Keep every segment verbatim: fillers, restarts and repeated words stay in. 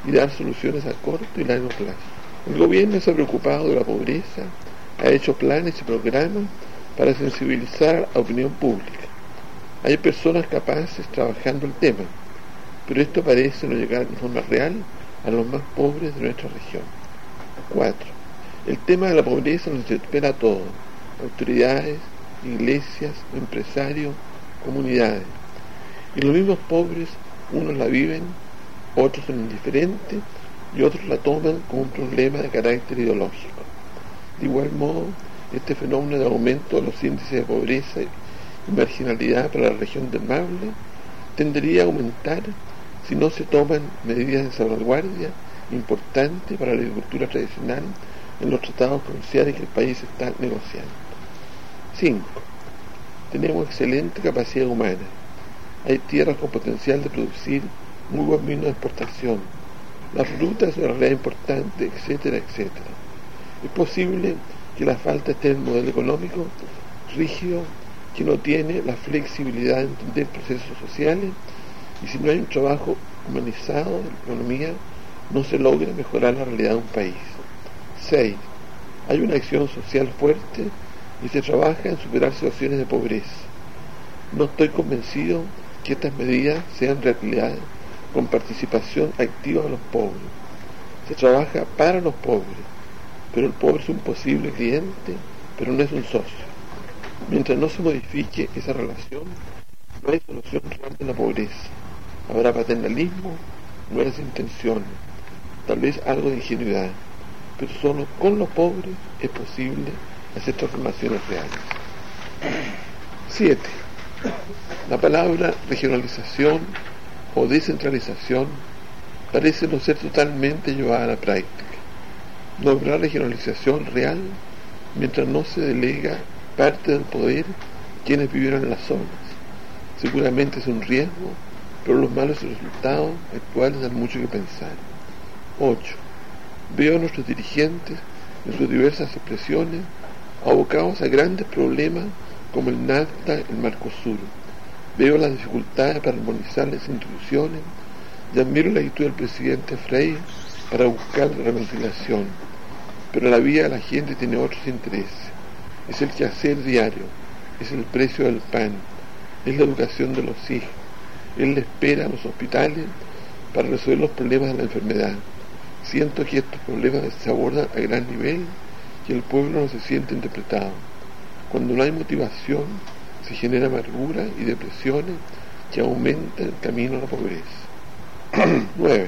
y dar soluciones a corto y largo plazo. El gobierno se ha preocupado de la pobreza, ha hecho planes y programas para sensibilizar a la opinión pública. Hay personas capaces trabajando el tema, pero esto parece no llegar de forma real a los más pobres de nuestra región. cuatro. El tema de la pobreza nos interpela a todos: autoridades, iglesias, empresarios, comunidades. Y los mismos pobres, unos la viven, otros son indiferentes y otros la toman como un problema de carácter ideológico. De igual modo, este fenómeno de aumento de los índices de pobreza y marginalidad para la región del Maule tendería a aumentar si no se toman medidas de salvaguardia importantes para la agricultura tradicional en los tratados comerciales que el país está negociando. cinco. Tenemos excelente capacidad humana. Hay tierras con potencial de producir muy buen vino de exportación. Las frutas es una realidad importante, etcétera, etcétera. Es posible que la falta esté en el modelo económico rígido, que no tiene la flexibilidad de entender procesos sociales, y si no hay un trabajo humanizado de la economía, no se logra mejorar la realidad de un país. seis. Hay una acción social fuerte y se trabaja en superar situaciones de pobreza. No estoy convencido que estas medidas sean realidad con participación activa de los pobres. Se trabaja para los pobres, pero el pobre es un posible cliente, pero no es un socio. Mientras no se modifique esa relación, no hay solución real de la pobreza. Habrá paternalismo, buenas intenciones, tal vez algo de ingenuidad, pero solo con los pobres es posible hacer transformaciones reales. siete. La palabra regionalización o descentralización parece no ser totalmente llevada a la práctica. No habrá regionalización real mientras no se delega parte del poder a quienes vivieron en las zonas. Seguramente es un riesgo, pero los malos resultados actuales dan mucho que pensar. ocho. Veo a nuestros dirigentes en sus diversas expresiones abocados a grandes problemas como el NAFTA, el Mercosur. Veo las dificultades para armonizar las instituciones y admiro la actitud del presidente Frei para buscar la reconciliación, pero la vida de la gente tiene otros intereses. Es el quehacer diario, es el precio del pan, es la educación de los hijos, es la espera a los hospitales para resolver los problemas de la enfermedad. Siento que estos problemas se abordan a gran nivel y el pueblo no se siente interpretado. Cuando no hay motivación, se genera amargura y depresiones que aumentan el camino a la pobreza. nueve.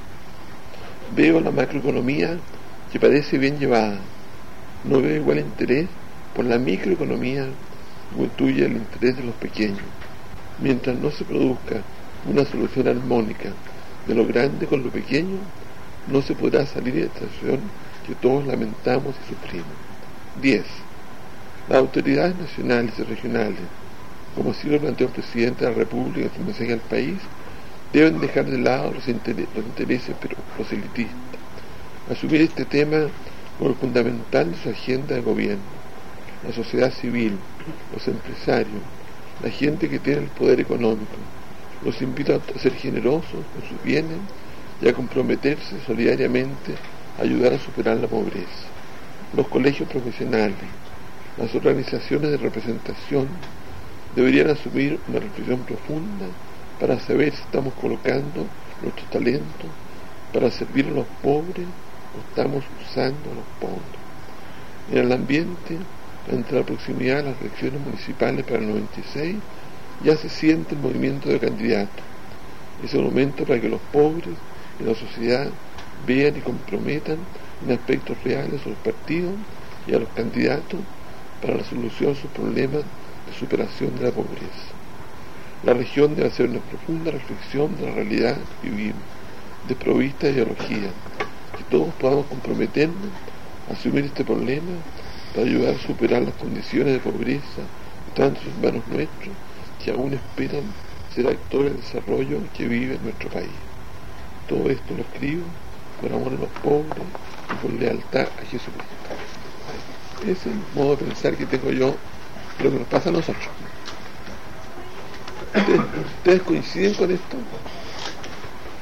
Veo la macroeconomía que parece bien llevada. No veo igual interés por la microeconomía que constituye el interés de los pequeños. Mientras no se produzca una solución armónica de lo grande con lo pequeño, no se podrá salir de esta situación que todos lamentamos y sufrimos. diez. Las autoridades nacionales y regionales, como así lo planteó el presidente de la República en su mensaje al país, deben dejar de lado los, interés, los intereses proselitistas, asumir este tema como el fundamental de su agenda de gobierno. La sociedad civil, los empresarios, la gente que tiene el poder económico, los invito a ser generosos con sus bienes y a comprometerse solidariamente a ayudar a superar la pobreza. Los colegios profesionales, las organizaciones de representación deberían asumir una reflexión profunda para saber si estamos colocando nuestros talentos para servir a los pobres o estamos usando a los pobres. En el ambiente, entre la proximidad de las elecciones municipales para el noventa y seis, ya se siente el movimiento de candidatos. Es el momento para que los pobres y la sociedad vean y comprometan en aspectos reales a los partidos y a los candidatos para la solución de sus problemas de superación de la pobreza. La región debe hacer una profunda reflexión de la realidad que vivimos, desprovista de ideología, que todos podamos comprometernos a asumir este problema para ayudar a superar las condiciones de pobreza de tantos hermanos nuestros que aún esperan ser actores del desarrollo que vive en nuestro país. Todo esto lo escribo por amor a los pobres y por lealtad a Jesucristo. Ese es el modo de pensar que tengo yo, lo que nos pasa a nosotros. ¿Ustedes, ¿ustedes coinciden con esto?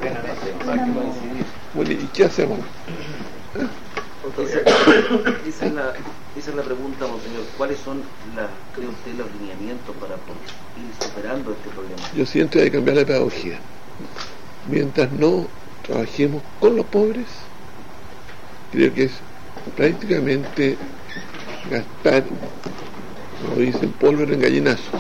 Bueno, ¿y qué hacemos? Esa, esa, es la, esa es la pregunta, monseñor. ¿Cuáles son, las, cree usted, los lineamientos para ir superando este problema? Yo siento que hay que cambiar la pedagogía. Mientras no trabajemos con los pobres, creo que es prácticamente gastar, como dicen, pólvora en gallinazos.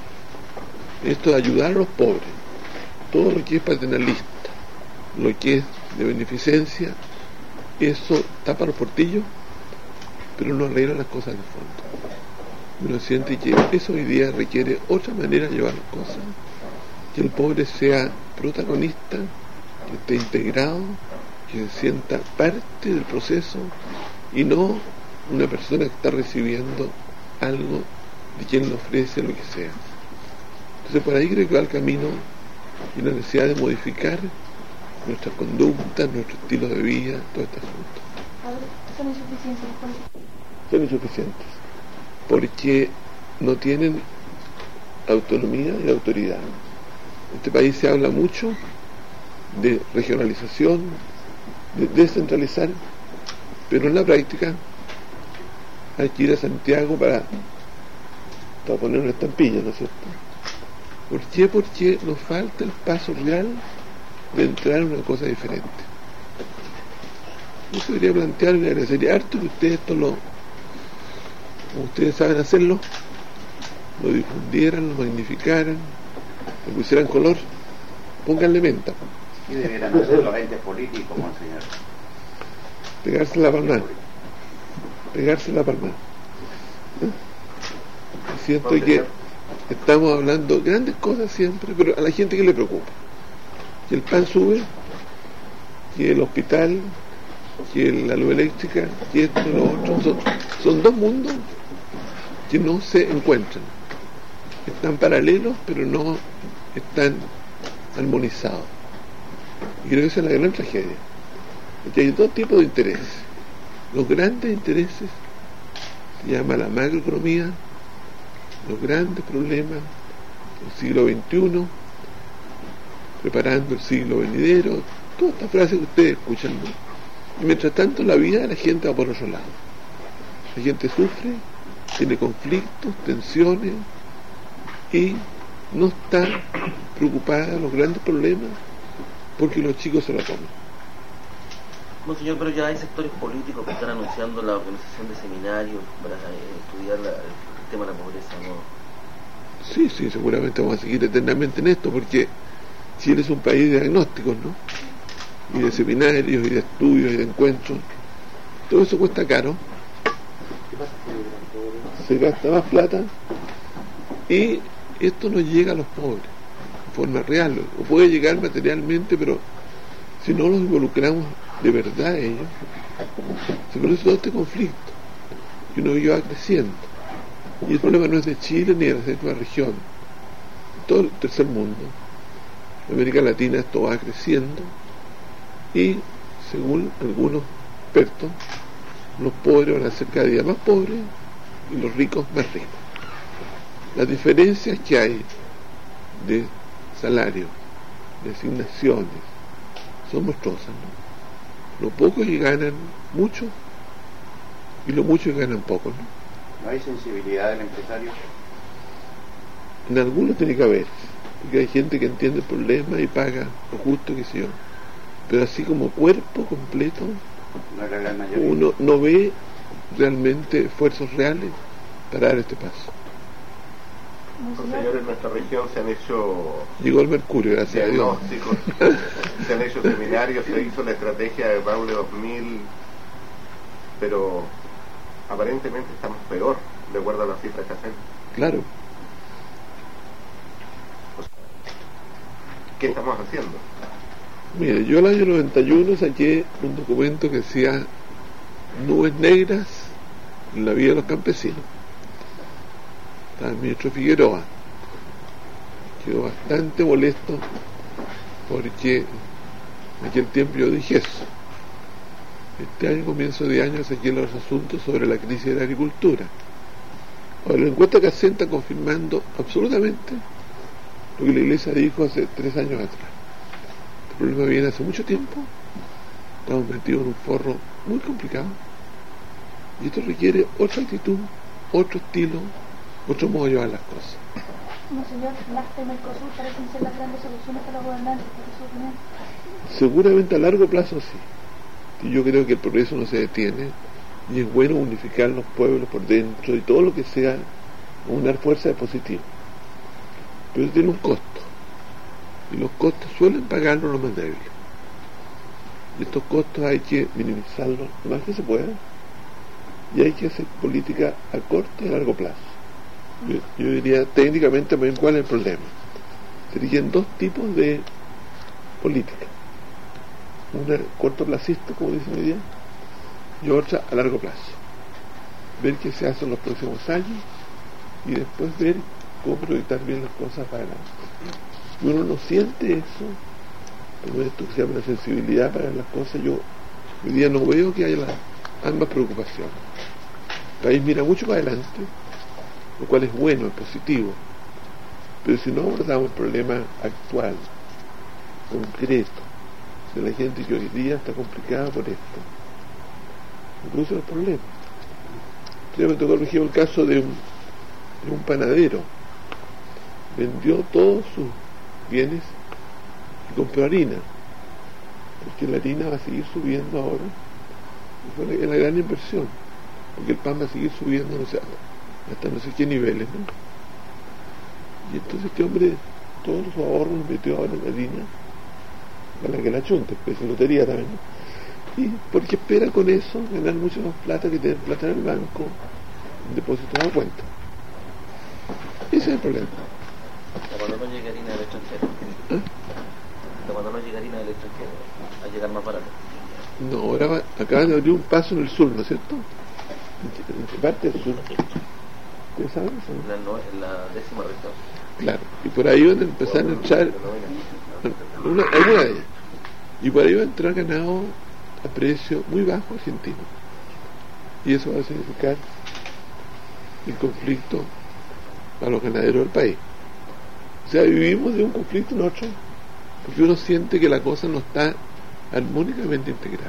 Esto de ayudar a los pobres, todo lo que es paternalista, lo que es de beneficencia, eso tapa los portillos, pero no arregla las cosas de fondo. Uno siente que eso hoy día requiere otra manera de llevar las cosas, que el pobre sea protagonista, que esté integrado, que se sienta parte del proceso y no una persona que está recibiendo algo de quien le ofrece lo que sea. Entonces por ahí creo que va el camino y la necesidad de modificar nuestras conductas, nuestro estilo de vida, todo este asunto. ¿Son insuficientes? Son insuficientes porque no tienen autonomía y autoridad. En este país se habla mucho de regionalización, de descentralizar, pero en la práctica hay que ir a Santiago para, para poner una estampilla, ¿no es cierto? ¿Por qué? Porque nos falta el paso real de entrar en una cosa diferente. Yo se debería plantear, y le agradecería harto que ustedes esto lo, como ustedes saben hacerlo, lo difundieran, lo magnificaran, le pusieran color, pónganle menta. Y debieran hacer los entes políticos, monseñor. Pegarse la palma. Pegarse la palma. ¿Eh? Siento que estamos hablando grandes cosas siempre, pero a la gente que le preocupa. Que el pan sube, que el hospital, que la luz eléctrica, que esto, lo otro. Son, son dos mundos que no se encuentran. Están paralelos, pero no están armonizados. Y creo que esa es la gran tragedia. Porque hay dos tipos de intereses. Los grandes intereses se llama la macroeconomía, los grandes problemas del siglo veintiuno, preparando el siglo venidero, todas estas frases que ustedes escuchan, ¿no? Y mientras tanto la vida de la gente va por otro lado. La gente sufre, tiene conflictos, tensiones y no está preocupada de los grandes problemas porque los chicos se la toman. Monseñor, pero ya hay sectores políticos que están anunciando la organización de seminarios para eh, estudiar la, el tema de la pobreza, ¿no? Sí, sí, seguramente vamos a seguir eternamente en esto, porque Chile es un país de diagnósticos, ¿no? Y de seminarios, y de estudios, y de encuentros. Todo eso cuesta caro. Se gasta más plata y esto no llega a los pobres de forma real, o puede llegar materialmente, pero si no los involucramos de verdad a ellos, se produce todo este conflicto y uno va creciendo. Y el problema no es de Chile ni de la séptima región, todo el tercer mundo, en América Latina esto va creciendo y según algunos expertos los pobres van a ser cada día más pobres y los ricos más ricos. Las diferencias que hay de salario, de asignaciones, son monstruosas, ¿no? Los pocos que ganan mucho y los muchos que ganan poco, ¿no? ¿No hay sensibilidad del empresario? En algunos tiene que haber, porque hay gente que entiende el problema y paga lo justo, que sé yo, pero así como cuerpo completo, No es la gran mayoría. uno no ve realmente esfuerzos reales para dar este paso. Señores, en nuestra región se han hecho Llegó el mercurio, gracias a Dios. diagnósticos, se han hecho seminarios, se hizo la estrategia de Maule dos mil, pero aparentemente estamos peor, de acuerdo a las cifras que hacen. Claro. ¿Qué estamos haciendo? Mire, yo el año noventa y uno saqué un documento que decía Nubes negras en la vida de los campesinos. Estaba el ministro Figueroa. Quedó bastante molesto porque en aquel tiempo yo dije eso. Este año, comienzo de año, saqué los asuntos sobre la crisis de la agricultura. Ahora, la encuesta que hacen está confirmando absolutamente lo que la Iglesia dijo hace tres años atrás. El problema viene hace mucho tiempo, estamos metidos en un forro muy complicado, y esto requiere otra actitud, otro estilo, otro modo de llevar las cosas. Monseñor, NAFTA y Mercosur parecen ser las grandes soluciones para los gobernantes, ¿por su opinión? Seguramente a largo plazo sí. Y yo creo que el progreso no se detiene, y es bueno unificar los pueblos por dentro y todo lo que sea una fuerza de positivo. Pero tiene un costo, y los costos suelen pagarlo los más débiles. Y estos costos hay que minimizarlos lo más que se pueda, y hay que hacer política a corto y a largo plazo. Yo, yo diría técnicamente también cuál es el problema. Serían dos tipos de política: una cortoplacista, como dicen hoy día, y otra a largo plazo. Ver qué se hace en los próximos años y después ver cómo proyectar bien las cosas para adelante. Y uno no siente eso, como esto que se llama la sensibilidad para las cosas. Yo hoy día no veo que haya las, ambas preocupaciones. El país mira mucho para adelante, lo cual es bueno, es positivo, pero si no abordamos el problema actual, concreto, de la gente que hoy día está complicada por esto, incluso los problemas. Yo me tocó, por ejemplo, el caso de un, de un panadero. Vendió todos sus bienes y compró harina, porque la harina va a seguir subiendo ahora, y fue la, la gran inversión, porque el pan va a seguir subiendo, no sé, hasta no sé qué niveles, ¿no? Y entonces este hombre todos sus ahorros los metió ahora en la harina, para que la chunte, pues es lotería también, ¿no? Y porque espera con eso ganar mucho más plata que tener plata en el banco, en depósito a cuenta. Ese es el problema. ¿Hasta cuándo no llega harina del extranjero? ¿Eh? ¿Hasta cuándo no llega harina del extranjero? A llegar más barato. No, ahora va, acaban de abrir un paso en el sur, ¿no es cierto? En parte del sur. ¿Ustedes saben eso? En la, no, en la décima región. Claro, y por ahí van a empezar a entrar una, alguna de ellas. Y por ahí va a entrar ganado a precio muy bajo argentino. Y eso va a significar el conflicto para los ganaderos del país. O sea, vivimos de un conflicto en otro, porque uno siente que la cosa no está armónicamente integrada.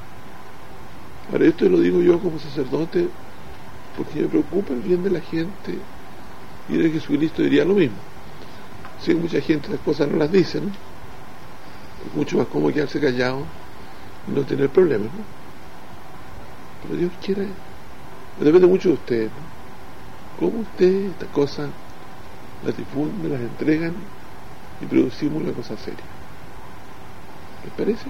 Ahora, esto lo digo yo como sacerdote, porque me preocupa el bien de la gente, y de Jesucristo diría lo mismo. Sí, mucha gente las cosas no las dice, ¿no? Es mucho más cómodo quedarse callado y no tener problemas, ¿no? Pero Dios quiere, depende mucho de usted, ¿no? Cómo usted estas cosas las difunden, las entregan y producimos una cosa seria. ¿Les parece?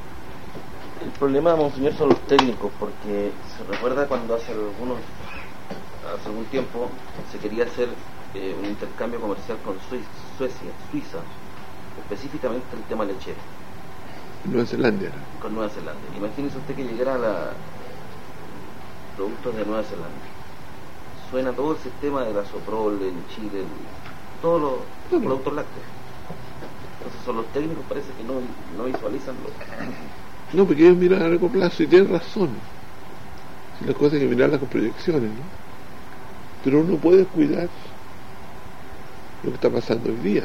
El problema, monseñor, son los técnicos, porque se recuerda cuando hace algunos hace algún tiempo se quería hacer eh, un intercambio comercial con Suiza, Suecia, Suiza, específicamente el tema lechero. Nueva Zelanda. Con Nueva Zelanda. Imagínese usted que llegara a la productos de Nueva Zelanda. Suena todo el sistema de la Soprol en Chile, el, todos los no, productos lácteos. Entonces son los técnicos, parece que no, no visualizan lo... No, porque ellos miran a largo plazo y tienen razón. Si las cosas hay que mirarlas con proyecciones, ¿no? Pero uno puede cuidar lo que está pasando hoy día.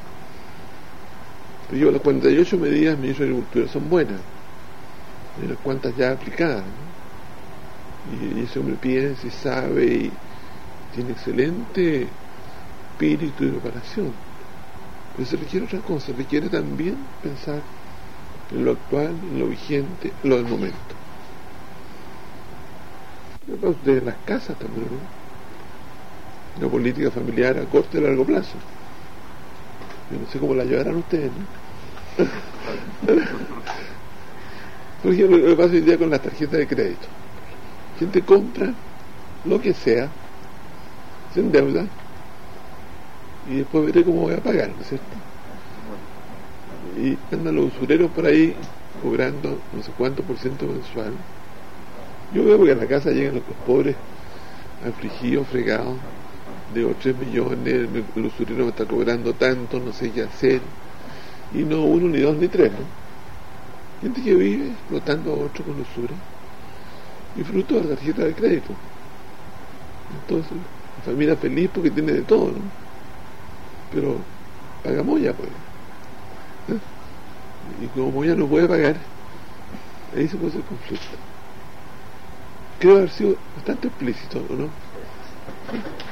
Pero yo, las cuarenta y ocho medidas del ministro de Agricultura son buenas, hay unas cuantas ya aplicadas, ¿no? Y, y ese hombre piensa y sabe y tiene excelente espíritu y preparación. Pero se requiere otra cosa, se requiere también pensar en lo actual, en lo vigente, en lo del momento. De las casas también, ¿no? Una política familiar a corto y largo plazo. Yo no sé cómo la llevarán ustedes, ¿no? Por ejemplo, lo que pasa hoy día con las tarjetas de crédito. Gente compra lo que sea, se endeuda y después veré cómo voy a pagar, ¿no es cierto? Y andan los usureros por ahí cobrando no sé cuánto por ciento mensual. Yo veo que a la casa llegan los pobres afligidos, fregados, de tres millones, el usurero me está cobrando tanto, no sé qué hacer, y no uno, ni dos, ni tres, ¿no? Gente que vive explotando a otro con usura y fruto de la tarjeta de crédito. Entonces, la familia feliz porque tiene de todo, ¿no? Pero pagamos ya, pues. ¿Eh? Y como ya no puede pagar, ahí se puede hacer conflicto. Creo haber sido bastante explícito, ¿o no?